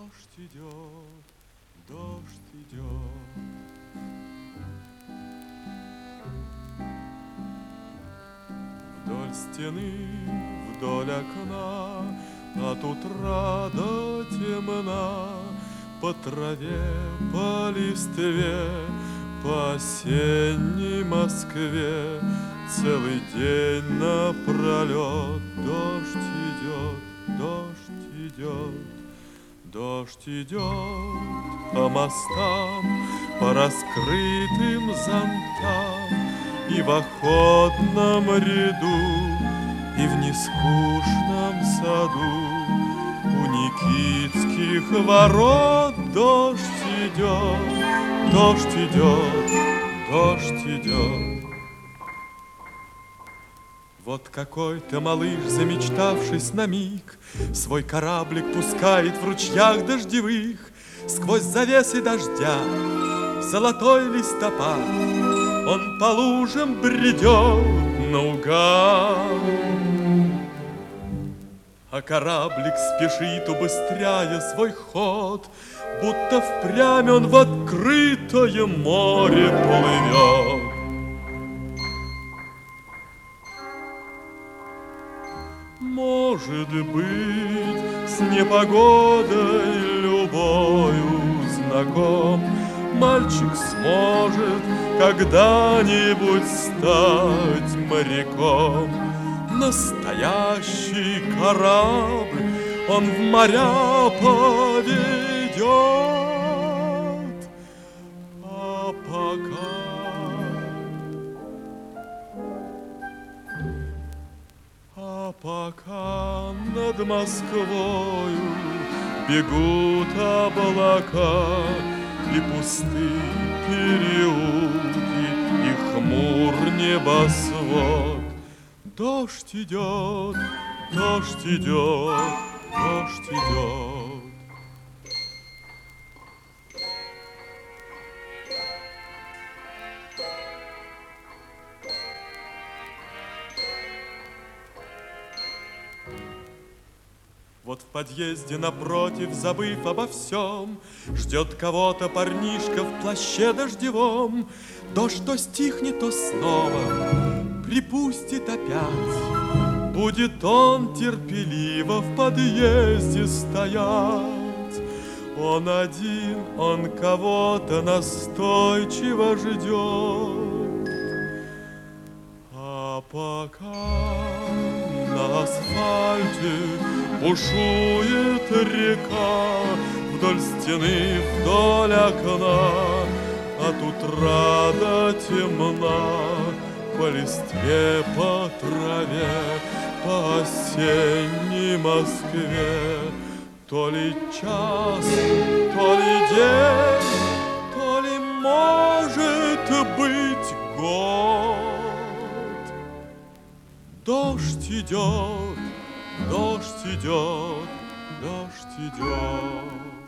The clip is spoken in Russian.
Дождь идет, дождь идет. Вдоль стены, вдоль окна от утра до темна, по траве, по листве, по осенней Москве целый день напролет дождь идет, дождь идет. Дождь идет по мостам, по раскрытым зонтам, и в охотном ряду, и в нескучном саду. У Никитских ворот дождь идет, дождь идет, дождь идет. Вот какой-то малыш, замечтавшись на миг, свой кораблик пускает в ручьях дождевых. Сквозь завесы дождя в золотой листопад он по лужам бредет наугад. А кораблик спешит, убыстряя свой ход, будто впрямь он в открытое море плывет. Может быть, с непогодой любою знаком, мальчик сможет когда-нибудь стать моряком. Настоящий корабль он в моря поведет. А пока над Москвою бегут облака, и пусты переулки, и хмур небосвод. Дождь идет, дождь идет, дождь идет. Вот в подъезде напротив, забыв обо всем, ждет кого-то парнишка в плаще дождевом. Дождь то стихнет, то снова припустит опять. Будет он терпеливо в подъезде стоять. Он один, он кого-то настойчиво ждет. А пока на асфальте бушует река, вдоль стены, вдоль окна, от утра до темна, по листве, по траве, по осенней Москве. То ли час, то ли день, то ли, может быть, год. Дождь идет, дождь идет, дождь идет.